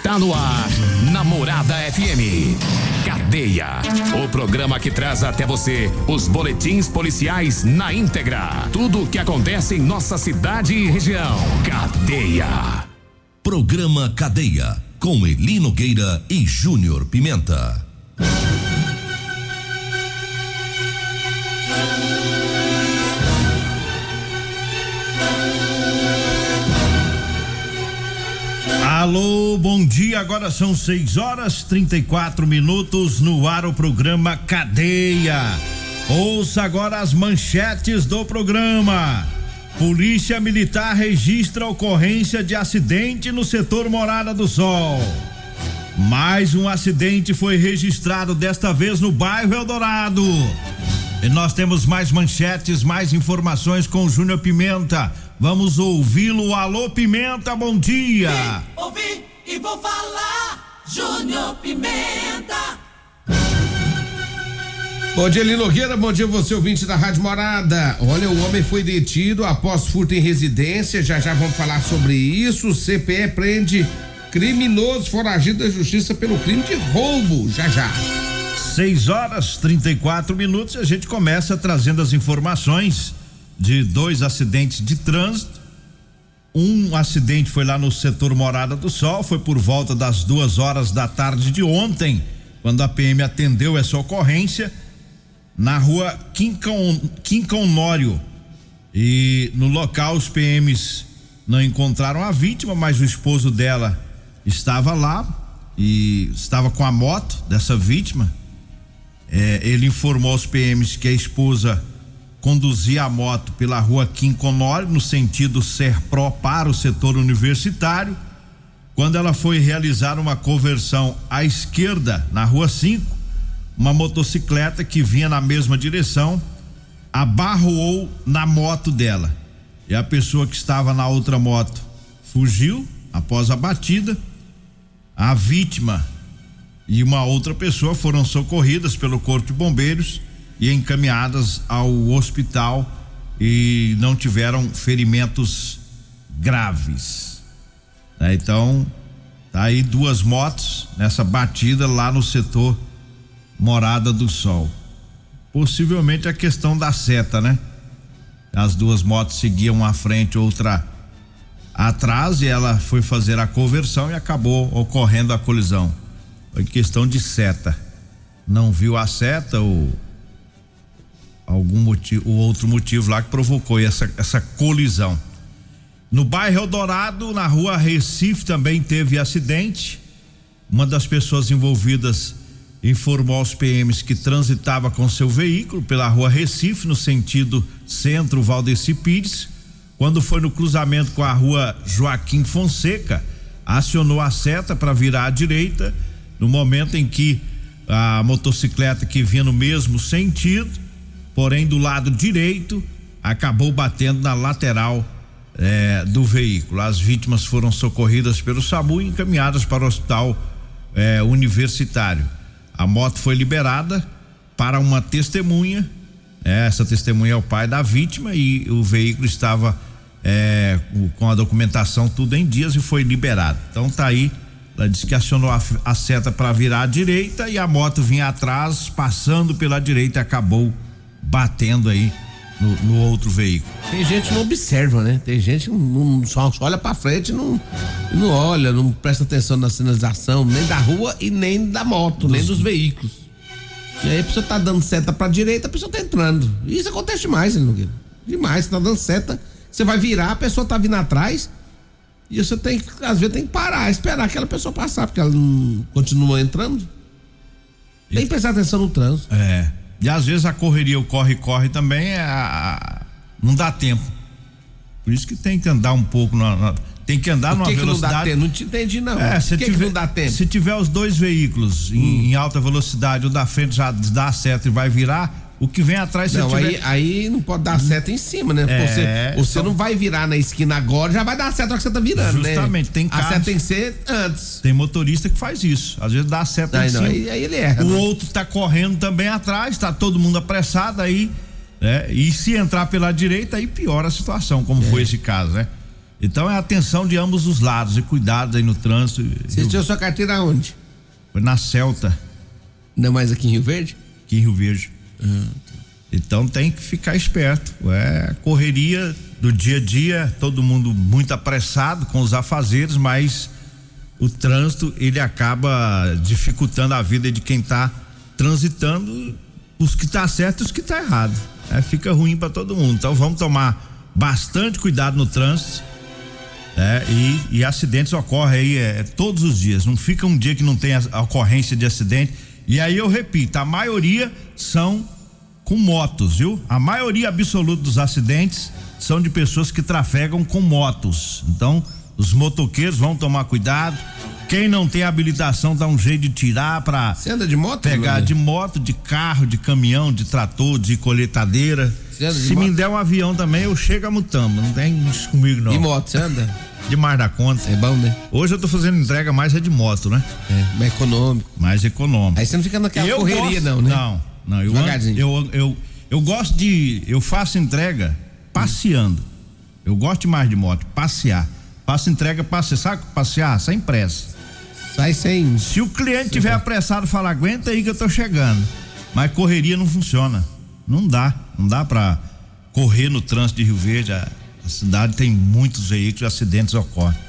Está no ar, Namorada FM. Cadeia, o programa que traz até você os boletins policiais na íntegra. Tudo o que acontece em nossa cidade e região. Cadeia. Programa Cadeia, com Eli Nogueira e Júnior Pimenta. Alô, bom dia, agora são 6h34, no ar o programa Cadeia. Ouça agora as manchetes do programa. Polícia Militar registra ocorrência de acidente no setor Morada do Sol. Mais um acidente foi registrado, desta vez no bairro Eldorado. E nós temos mais manchetes, mais informações com o Júnior Pimenta. Vamos ouvi-lo. Alô, Pimenta, bom dia. Ouvi e vou falar, Júnior Pimenta. Bom dia, Eli Nogueira, bom dia você, ouvinte da Rádio Morada. Olha, o homem foi detido após furto em residência, já vamos falar sobre isso. O CPE prende criminoso foragido da justiça pelo crime de roubo, já. 6h34, a gente começa trazendo as informações de 2 acidentes de trânsito. Um acidente foi lá no setor Morada do Sol, foi por volta das 2h da tarde de ontem, quando a PM atendeu essa ocorrência na rua Quincão Nório. E no local os PMs não encontraram a vítima, mas o esposo dela estava lá e estava com a moto dessa vítima. Ele informou aos PMs que a esposa conduzia a moto pela rua Quincão Nório, no sentido Serpro para o setor universitário. Quando ela foi realizar uma conversão à esquerda, na rua 5, uma motocicleta que vinha na mesma direção abarroou na moto dela. E a pessoa que estava na outra moto fugiu após a batida. A vítima e uma outra pessoa foram socorridas pelo Corpo de Bombeiros e encaminhadas ao hospital e não tiveram ferimentos graves. Então, tá aí 2 motos nessa batida lá no setor Morada do Sol. Possivelmente a questão da seta, né? As 2 motos seguiam à frente, outra atrás, e ela foi fazer a conversão e acabou ocorrendo a colisão. Foi questão de seta. Não viu a seta ou algum motivo, ou outro motivo lá que provocou essa colisão. No bairro Eldorado, na rua Recife, também teve acidente. Uma das pessoas envolvidas informou aos PMs que transitava com seu veículo pela rua Recife, no sentido centro Valdeci Pires. Quando foi no cruzamento com a rua Joaquim Fonseca, acionou a seta para virar à direita, no momento em que a motocicleta que vinha no mesmo sentido, porém do lado direito, acabou batendo na lateral do veículo. As vítimas foram socorridas pelo SAMU e encaminhadas para o hospital universitário. A moto foi liberada para uma testemunha. Essa testemunha é o pai da vítima e o veículo estava com a documentação tudo em dias e foi liberado. Então tá aí, ela disse que acionou a seta para virar à direita e a moto vinha atrás, passando pela direita e acabou batendo aí no outro veículo. Tem gente que não observa, né? Tem gente que não só olha pra frente, não olha, não presta atenção na sinalização, nem da rua e nem da moto, nem dos veículos. E aí a pessoa tá dando seta pra direita, a pessoa tá entrando. E isso acontece demais, Nogueira. Demais, você tá dando seta, você vai virar, a pessoa tá vindo atrás e você tem que, às vezes tem que parar, esperar aquela pessoa passar, porque ela não continua entrando. Tem que prestar atenção no trânsito. E às vezes a correria, o corre também não dá tempo. Por isso que tem que andar um pouco tem que andar numa velocidade. Não dá tempo? Não te entendi não. Que não dá tempo? Se tiver os 2 veículos em alta velocidade, o da frente já dá seta e vai virar, o que vem atrás não, aí não pode dar seta em cima, né? Você não vai virar na esquina agora, já vai dar seta na hora que você tá virando, justamente, né? A seta tem que ser antes. Tem motorista que faz isso, às vezes dá seta em cima. Aí ele erra. O outro tá correndo também atrás, tá todo mundo apressado aí, né? E se entrar pela direita, aí piora a situação, como foi esse caso, né? Então é atenção de ambos os lados e cuidado aí no trânsito. Você tirou sua carteira aonde? Foi na Celta. Não mais aqui em Rio Verde? Aqui em Rio Verde. Então tem que ficar esperto. É correria do dia a dia, todo mundo muito apressado com os afazeres, mas o trânsito ele acaba dificultando a vida de quem tá transitando, os que tá certo e os que tá errado. Fica ruim para todo mundo. Então vamos tomar bastante cuidado no trânsito. E acidentes ocorrem aí todos os dias. Não fica um dia que não tem a ocorrência de acidente. E aí eu repito, a maioria são com motos, viu? A maioria absoluta dos acidentes são de pessoas que trafegam com motos. Então, os motoqueiros vão tomar cuidado. Quem não tem habilitação dá um jeito de tirar pra. Você anda de moto? Pegar de moto, de carro, de caminhão, de trator, de colheitadeira. Se me der um avião também, eu chego a Mutamba. Não tem isso comigo, não. De moto, você anda? Demais da conta. É bom, né? Hoje eu tô fazendo entrega mais de moto, né? Mais econômico. Mais econômico. Aí você não fica naquela correria, não, né? Não, eu gosto eu faço entrega passeando. Eu gosto mais de moto, passear. Faço entrega passear, sabe passear? Sem pressa. Sai sem. Se o cliente tiver apressado, fala, aguenta aí que eu tô chegando. Mas correria não funciona. Não dá pra correr no trânsito de Rio Verde. A cidade tem muitos veículos e acidentes ocorrem.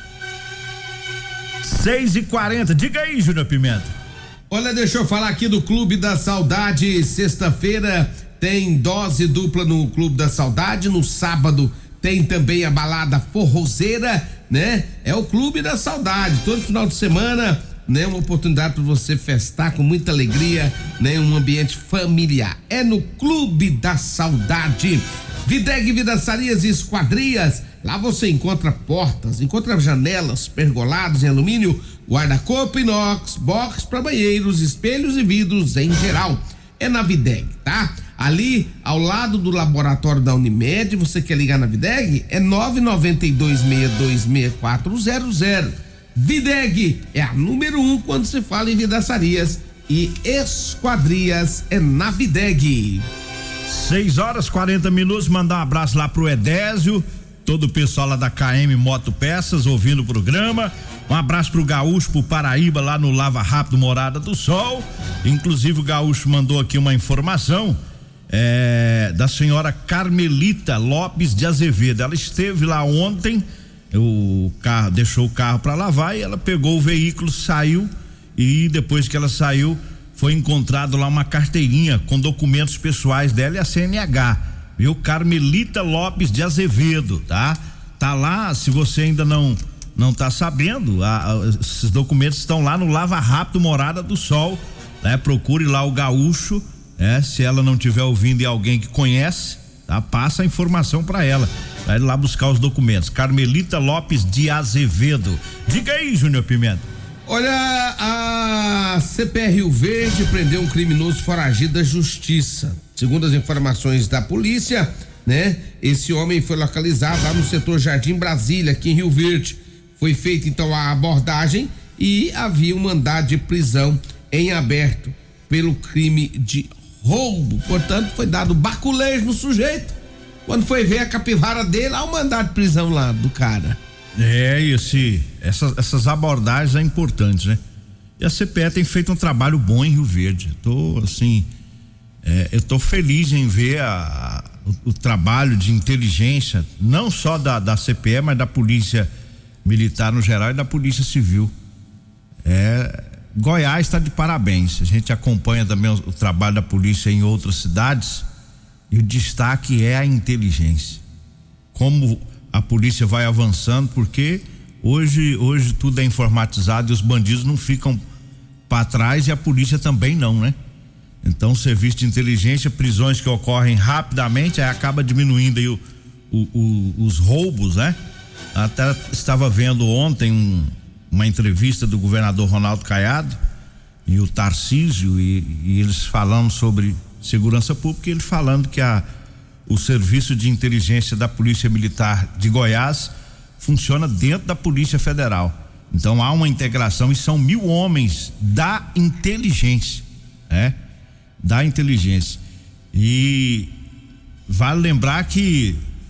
6h40, diga aí, Júnior Pimenta. Olha, deixa eu falar aqui do Clube da Saudade. Sexta-feira tem dose dupla no Clube da Saudade. No sábado tem também a balada forrozeira, né? É o Clube da Saudade. Todo final de semana, né? Uma oportunidade para você festar com muita alegria, né? Um ambiente familiar. É no Clube da Saudade. Videg Vidraçarias e Esquadrias. Lá você encontra portas, encontra janelas, pergolados em alumínio, guarda-corpo inox, box para banheiros, espelhos e vidros em geral. É na Videg, tá? Ali ao lado do laboratório da Unimed. Você quer ligar na Videg? É 992626400. Videg é a número 1 quando se fala em vidraçarias e esquadrias. É na Videg. 6h40. Mandar um abraço lá pro Edésio, todo o pessoal lá da KM Moto Peças ouvindo o programa. Um abraço pro Gaúcho, pro Paraíba, lá no Lava Rápido Morada do Sol. Inclusive o Gaúcho mandou aqui uma informação da senhora Carmelita Lopes de Azevedo. Ela esteve lá ontem, deixou o carro para lavar e ela pegou o veículo, saiu, e depois que ela saiu, foi encontrado lá uma carteirinha com documentos pessoais dela e a CNH, viu? Carmelita Lopes de Azevedo, tá? Tá lá, se você ainda não tá sabendo, esses documentos estão lá no Lava Rápido Morada do Sol, né? Procure lá o Gaúcho, se ela não estiver ouvindo e alguém que conhece, tá? Passa a informação para ela, vai lá buscar os documentos. Carmelita Lopes de Azevedo. Diga aí, Júnior Pimenta. Olha, a CPR Rio Verde prendeu um criminoso foragido da justiça. Segundo as informações da polícia, né? Esse homem foi localizado lá no setor Jardim Brasília, aqui em Rio Verde. Foi feita então a abordagem e havia um mandado de prisão em aberto pelo crime de roubo. Portanto, foi dado baculejo no sujeito. Quando foi ver a capivara dele, há um mandado de prisão lá do cara. Essas abordagens é importantes, né? E a CPE tem feito um trabalho bom em Rio Verde. Eu tô feliz em ver o trabalho de inteligência, não só da CPE, mas da Polícia Militar no geral e da Polícia Civil. Goiás está de parabéns. A gente acompanha também o trabalho da polícia em outras cidades e o destaque é a inteligência. Como a polícia vai avançando, porque hoje tudo é informatizado e os bandidos não ficam para trás e a polícia também não, né? Então, serviço de inteligência, prisões que ocorrem rapidamente, aí acaba diminuindo aí os roubos, né? Até estava vendo ontem uma entrevista do governador Ronaldo Caiado e o Tarcísio e eles falando sobre segurança pública, e ele falando que o serviço de inteligência da Polícia Militar de Goiás funciona dentro da Polícia Federal. Então há uma integração e são 1.000 homens da inteligência, né? Da inteligência. E vale lembrar que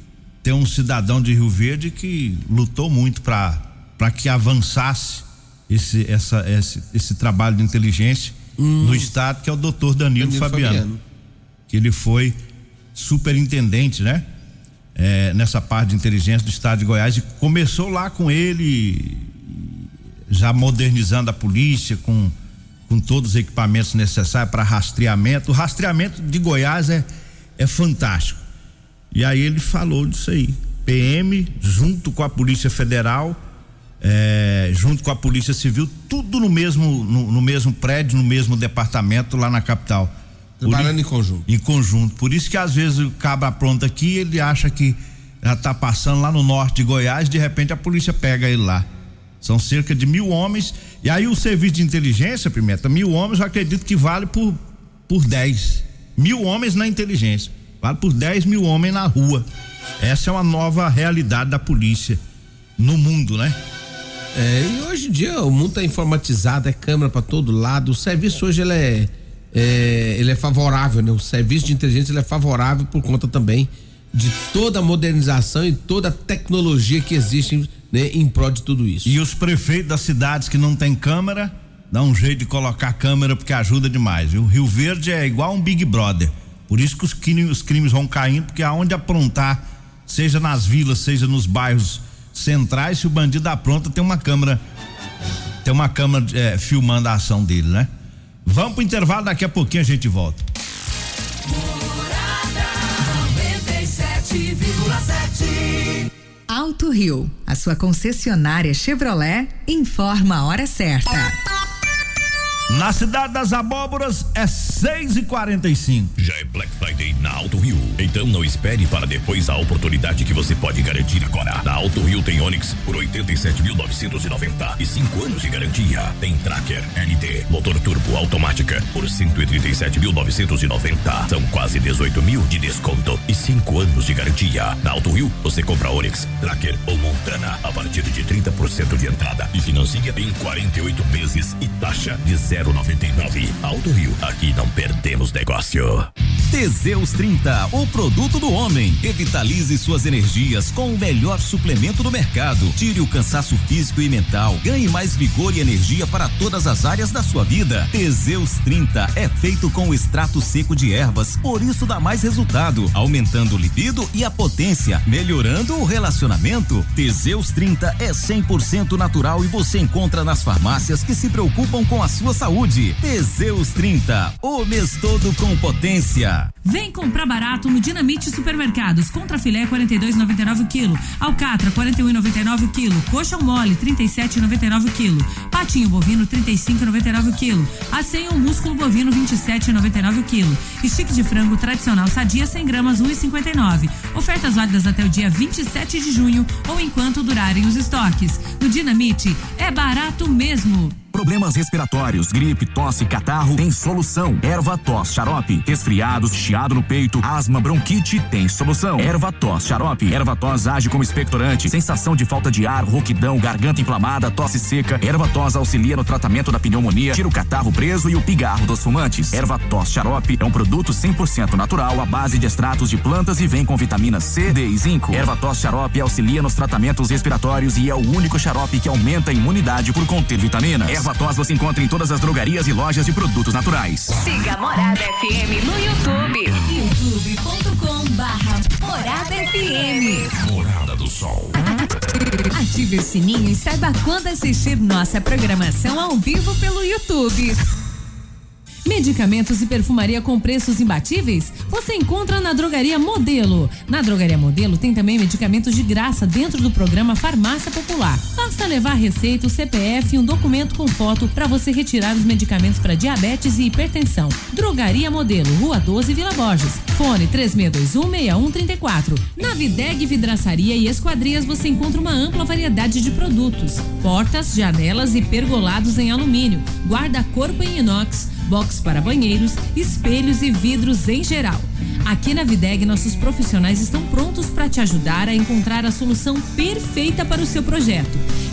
tem um cidadão de Rio Verde que lutou muito para que avançasse esse trabalho de inteligência no estado, que é o doutor Danilo Fabiano, que ele foi superintendente, né? Nessa parte de inteligência do estado de Goiás, e começou lá com ele, já modernizando a polícia com todos os equipamentos necessários para rastreamento. O rastreamento de Goiás é fantástico. E aí ele falou disso aí, PM junto com a Polícia Federal, junto com a Polícia Civil, tudo no mesmo prédio, no mesmo departamento lá na capital. Trabalhando em conjunto. Em conjunto. Por isso que às vezes o cabra pronto aqui, ele acha que já tá passando lá no norte de Goiás, de repente a polícia pega ele lá. São cerca de 1.000 homens. E aí o serviço de inteligência, Pimenta, 1.000 homens, eu acredito que vale por 10. 1.000 homens na inteligência. Vale por 10.000 homens na rua. Essa é uma nova realidade da polícia no mundo, né? E hoje em dia o mundo tá informatizado, é câmera para todo lado. O serviço hoje ele é favorável, né? O serviço de inteligência ele é favorável por conta também de toda a modernização e toda a tecnologia que existe, né, em prol de tudo isso. E os prefeitos das cidades que não tem câmera, dá um jeito de colocar câmera, porque ajuda demais. O Rio Verde é igual um Big Brother. Por isso que os crimes vão caindo, porque aonde aprontar, seja nas vilas, seja nos bairros centrais, se o bandido apronta, tem uma câmera filmando a ação dele, né? Vamos pro intervalo, daqui a pouquinho a gente volta. Morada 97,7. Alto Rio, a sua concessionária Chevrolet, informa a hora certa. Na cidade das Abóboras é 6h45. Já é Black Friday na Alto Rio. Então não espere para depois a oportunidade que você pode garantir agora. Na Alto Rio tem Onix por 87.990 e 5 anos de garantia. Tem Tracker LT, motor turbo automática por 137.990. São quase 18.000 de desconto e 5 anos de garantia. Na Alto Rio você compra Onix, Tracker ou Montana a partir de 30% de entrada e financia em 48 meses e taxa de 0,99. Alto Rio, aqui não perdemos negócio. Teseus 30, o produto do homem. Revitalize suas energias com o melhor suplemento do mercado. Tire o cansaço físico e mental. Ganhe mais vigor e energia para todas as áreas da sua vida. Teseus 30 é feito com o extrato seco de ervas, por isso dá mais resultado, aumentando o libido e a potência, melhorando o relacionamento. Teseus 30 é 100% natural e você encontra nas farmácias que se preocupam com a sua saúde. Teseus 30, o mês todo com potência. Vem comprar barato no Dinamite Supermercados. Contra filé 42,99 o quilo, alcatra 41,99 o quilo, coxa mole 37,99 o quilo, patinho bovino 35,99 o quilo, assenho músculo bovino 27,99 o quilo, stick de frango tradicional sadia 100 gramas 1,59. Ofertas válidas até o dia 27 de junho ou enquanto durarem os estoques. No Dinamite é barato mesmo. Problemas respiratórios, gripe, tosse, catarro, tem solução. Erva-tos xarope. Resfriados, chiado no peito, asma, bronquite, tem solução. Erva-tos xarope. Erva-tos age como expectorante. Sensação de falta de ar, rouquidão, garganta inflamada, tosse seca. Erva-tos auxilia no tratamento da pneumonia, tira o catarro preso e o pigarro dos fumantes. Erva-tos xarope é um produto 100% natural à base de extratos de plantas e vem com vitamina C, D e zinco. Erva-tos xarope auxilia nos tratamentos respiratórios e é o único xarope que aumenta a imunidade por conter vitaminas. Erva-tos você encontra em todas as drogarias e lojas de produtos naturais. Siga a Morada FM no YouTube. youtube.com/Morada FM. Morada do Sol. Ative o sininho e saiba quando assistir nossa programação ao vivo pelo YouTube. Medicamentos e perfumaria com preços imbatíveis? Você encontra na Drogaria Modelo. Na Drogaria Modelo tem também medicamentos de graça dentro do programa Farmácia Popular. Basta levar receita, o CPF e um documento com foto para você retirar os medicamentos para diabetes e hipertensão. Drogaria Modelo, Rua 12, Vila Borges. Fone 36216134. Na Videg Vidraçaria e Esquadrias você encontra uma ampla variedade de produtos: portas, janelas e pergolados em alumínio, guarda-corpo em inox, box para banheiros, espelhos e vidros em geral. Aqui na Videg, nossos profissionais estão prontos para te ajudar a encontrar a solução perfeita para o seu projeto.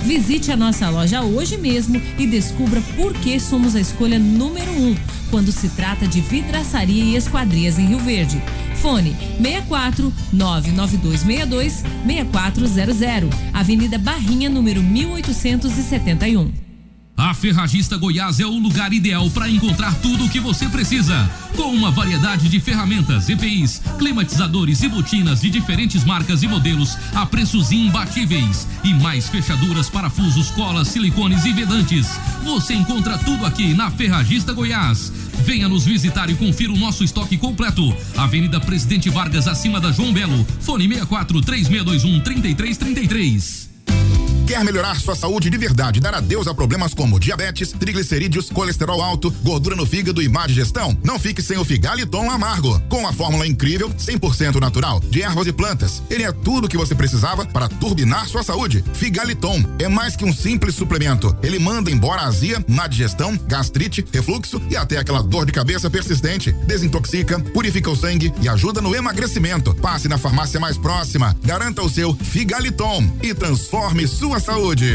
Visite a nossa loja hoje mesmo e descubra por que somos a escolha número 1 quando se trata de vidraçaria e esquadrias em Rio Verde. Fone 64 99262 6400, Avenida Barrinha, número 1871. A Ferragista Goiás é o lugar ideal para encontrar tudo o que você precisa. Com uma variedade de ferramentas, EPIs, climatizadores e botinas de diferentes marcas e modelos a preços imbatíveis. E mais fechaduras, parafusos, colas, silicones e vedantes. Você encontra tudo aqui na Ferragista Goiás. Venha nos visitar e confira o nosso estoque completo. Avenida Presidente Vargas, acima da João Belo. Fone 64 3621 3333. Quer melhorar sua saúde de verdade, dar adeus a problemas como diabetes, triglicerídeos, colesterol alto, gordura no fígado e má digestão? Não fique sem o Figaliton Amargo. Com a fórmula incrível, 100% natural, de ervas e plantas. Ele é tudo o que você precisava para turbinar sua saúde. Figaliton é mais que um simples suplemento. Ele manda embora a azia, má digestão, gastrite, refluxo e até aquela dor de cabeça persistente. Desintoxica, purifica o sangue e ajuda no emagrecimento. Passe na farmácia mais próxima. Garanta o seu Figaliton e transforme sua saúde.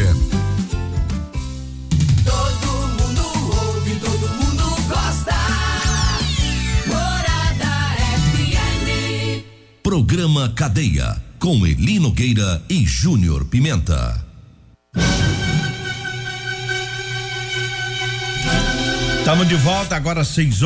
Todo mundo ouve, todo mundo gosta. Morada FM. Programa Cadeia, com Eli Nogueira e Júnior Pimenta. Estamos de volta agora às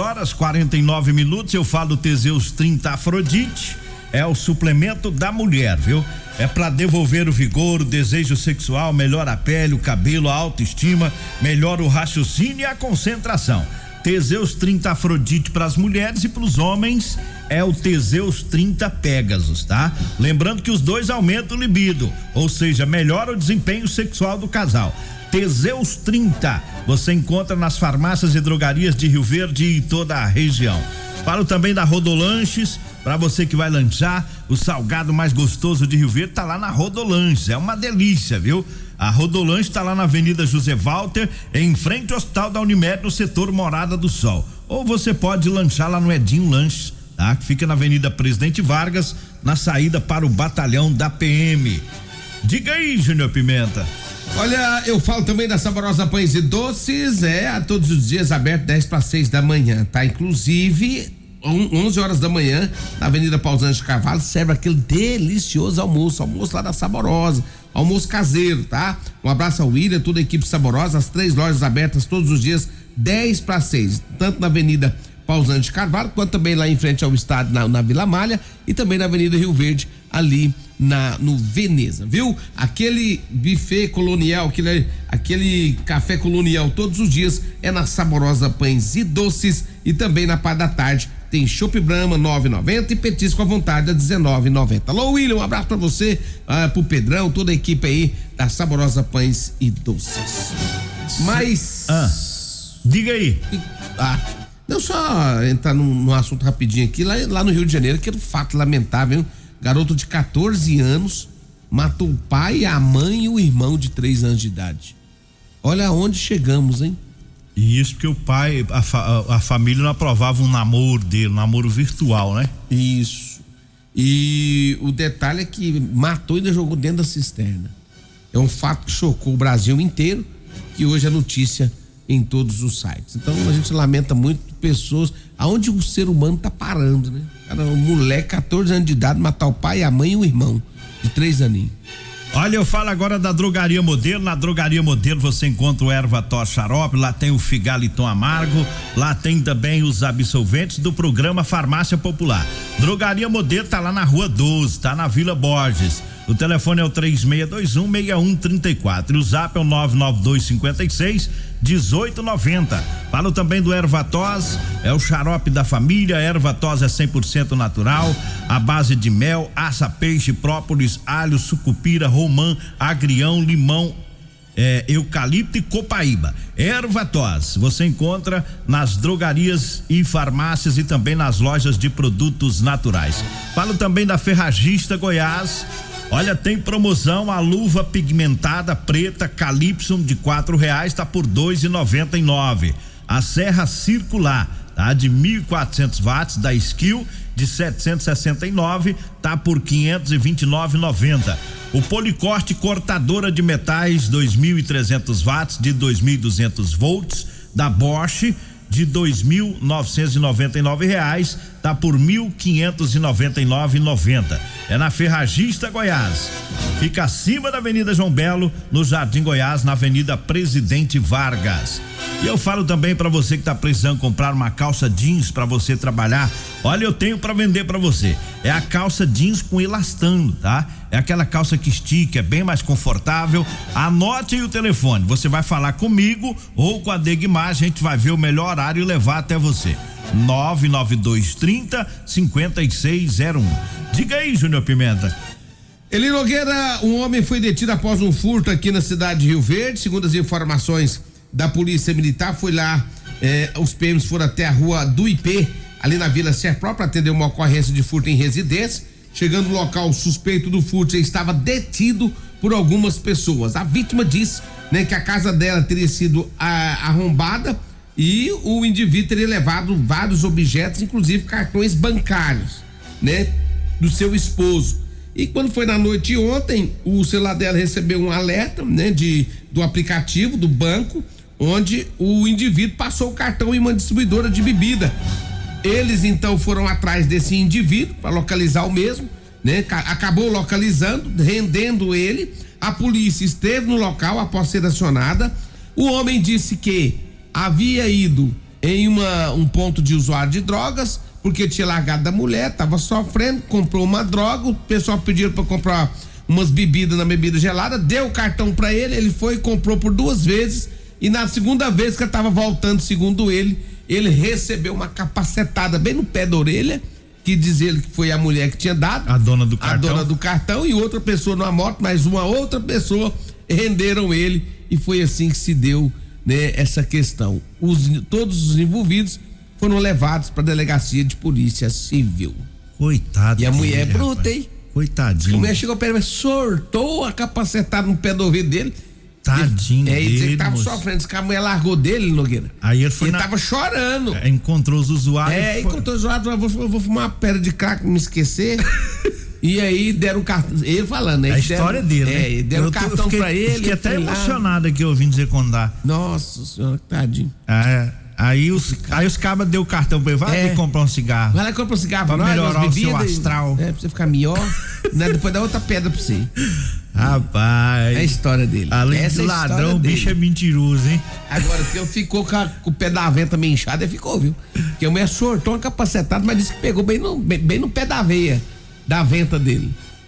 6h49. Eu falo Teseus 30 Afrodite. É o suplemento da mulher, viu? É para devolver o vigor, o desejo sexual, melhora a pele, o cabelo, a autoestima, melhora o raciocínio e a concentração. Teseus 30 Afrodite para as mulheres e para os homens é o Teseus 30 Pegasus, tá? Lembrando que os dois aumentam o libido, ou seja, melhora o desempenho sexual do casal. Teseus 30 você encontra nas farmácias e drogarias de Rio Verde e toda a região. Falo também da Rodolanches, para você que vai lanchar, o salgado mais gostoso de Rio Verde tá lá na Rodolanches, é uma delícia, viu? A Rodolanches tá lá na Avenida José Walter, em frente ao Hospital da Unimed, no setor Morada do Sol. Ou você pode lanchar lá no Edinho Lanches, tá? Que fica na Avenida Presidente Vargas, na saída para o batalhão da PM. Diga aí, Júnior Pimenta. Olha, eu falo também da Saborosa Pães e Doces, a todos os dias aberto 10:06 da manhã, tá? Inclusive 11 horas da manhã, na Avenida Pausante de Carvalho, serve aquele delicioso almoço lá da Saborosa, almoço caseiro, tá? Um abraço ao William, toda a equipe Saborosa, as 3 lojas abertas todos os dias, 10:06, tanto na Avenida Pausante de Carvalho, quanto também lá em frente ao estádio na Vila Malha e também na Avenida Rio Verde, ali no Veneza, viu? Aquele buffet colonial, aquele café colonial todos os dias é na Saborosa Pães e Doces e também na parte da tarde tem chopp Brahma 9,90 e petisco à vontade a 19,90. Alô, William, um abraço pra você, pro Pedrão, toda a equipe aí da Saborosa Pães e Doces. Mas diga aí. Não, só entrar num assunto rapidinho aqui, lá no Rio de Janeiro, que é um fato lamentável, hein? Garoto de 14 anos matou o pai, a mãe e o irmão de 3 anos de idade. Olha aonde chegamos, hein? E isso porque o pai, a família não aprovava um namoro dele, um namoro virtual, né? Isso. E o detalhe é que matou e ainda jogou dentro da cisterna. É um fato que chocou o Brasil inteiro, que hoje é notícia em todos os sites. Então a gente lamenta muito pessoas, aonde o ser humano tá parando, né? Cara, um moleque, 14 anos de idade, matar o pai, a mãe e o irmão de 3 aninhos. Olha, eu falo agora da Drogaria Modelo. Na Drogaria Modelo você encontra o Erva-Tos Xarope, lá tem o Figaliton Amargo, lá tem também os absolventes do programa Farmácia Popular. Drogaria Modelo tá lá na Rua 12, tá na Vila Borges. O telefone é o 3621-6134. O zap é o 99256-1890. Falo também do Erva-Tos, é o xarope da família. Erva-Tos é 100% natural, à base de mel, aça, peixe, própolis, alho, sucupira, romã, agrião, limão, eucalipto e copaíba. Erva-Tos você encontra nas drogarias e farmácias e também nas lojas de produtos naturais. Falo também da Ferragista Goiás. Olha, tem promoção, a luva pigmentada preta Calypso de R$4 tá por R$2,99. A serra circular, tá? De 1.400 watts da Skill de 769 tá por 529,90. O Policorte cortadora de metais 2.300 watts de 2.200 volts da Bosch de R$2.999 tá por R$1.599,90. É na Ferragista Goiás. Fica acima da Avenida João Belo, no Jardim Goiás, na Avenida Presidente Vargas. E eu falo também para você que tá precisando comprar uma calça jeans para você trabalhar. Olha, eu tenho para vender para você. É a calça jeans com elastano, tá? É aquela calça que estica, é bem mais confortável. Anote aí o telefone. Você vai falar comigo ou com a Degmar, a gente vai ver o melhor horário e levar até você. 99230-5601. Diga aí, Júnior Pimenta. Eli Nogueira, um homem foi detido após um furto aqui na cidade de Rio Verde. Segundo as informações da Polícia Militar, foi lá, os PMs foram até a rua do IP, ali na Vila Serpro, para atender uma ocorrência de furto em residência. Chegando no local, o suspeito do furto estava detido por algumas pessoas. A vítima disse, né, que a casa dela teria sido arrombada e o indivíduo teria levado vários objetos, inclusive cartões bancários, né, do seu esposo. E quando foi na noite de ontem, o celular dela recebeu um alerta, né, do aplicativo do banco, onde o indivíduo passou o cartão em uma distribuidora de bebida. Eles então foram atrás desse indivíduo para localizar o mesmo, né? Acabou localizando, rendendo ele. A polícia esteve no local após ser acionada. O homem disse que havia ido em um ponto de usuário de drogas, porque tinha largado da mulher, estava sofrendo, comprou uma droga, o pessoal pediu para comprar umas bebidas na bebida gelada, deu o cartão para ele foi e comprou por 2 vezes, e na segunda vez que ele estava voltando, segundo ele recebeu uma capacetada bem no pé da orelha, que diz ele que foi a mulher que tinha dado, a dona do cartão, e outra pessoa numa moto, mas uma outra pessoa renderam ele, e foi assim que se deu, né, essa questão. Todos os envolvidos foram levados para a delegacia de polícia civil. Coitado. E a mulher é bruta, hein? Coitadinho. A mulher chegou perto, mas sortou a capacetada no pé do ouvido dele. Tadinho dele. Dizer que tava sofrendo, diz que a mulher largou dele, Nogueira. Aí ele foi. Ele tava chorando. Encontrou os usuários. Encontrou os usuários, vou fumar uma pedra de crack pra me esquecer. E aí deram um cartão. Ele falando, né? A história dele, né? Deram um cartão pra ele. Fiquei até emocionado aqui ouvindo você contar. Nossa senhora, tadinho. Aí os cabas deu o cartão pra ele, vai comprar um cigarro. Vai lá e compra um cigarro pra melhorar o seu astral. Pra você ficar melhor, né? Depois dá outra pedra pra você. Rapaz. É a história dele. Além de ladrão, o bicho é mentiroso, hein? Agora, que eu ficou com o pé da venta meio inchado, ele ficou, viu? Porque a mulher sortou uma capacetada, mas disse que pegou bem no pé da veia, da venta dele.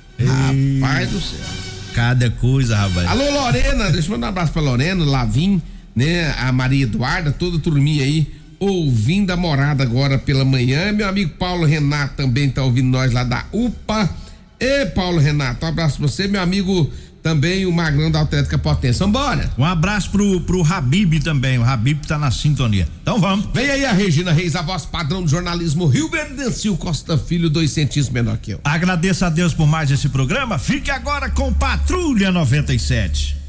Rapaz do céu. Cada coisa, rapaz. Alô, Lorena, deixa eu mandar um abraço pra Lorena, Lavim, né? A Maria Eduarda, toda a turminha aí, ouvindo a morada agora pela manhã. Meu amigo Paulo Renato também tá ouvindo nós lá da UPA. Paulo Renato, um abraço pra você, meu amigo também, o Magrão da Atlética Potência. Vambora! Um abraço pro Habib também, o Habib tá na sintonia. Então vamos. Vem aí a Regina Reis, a voz padrão do jornalismo Rio Verdencio Costa Filho, 2 centímetros menor que eu. Agradeço a Deus por mais esse programa. Fique agora com Patrulha 97.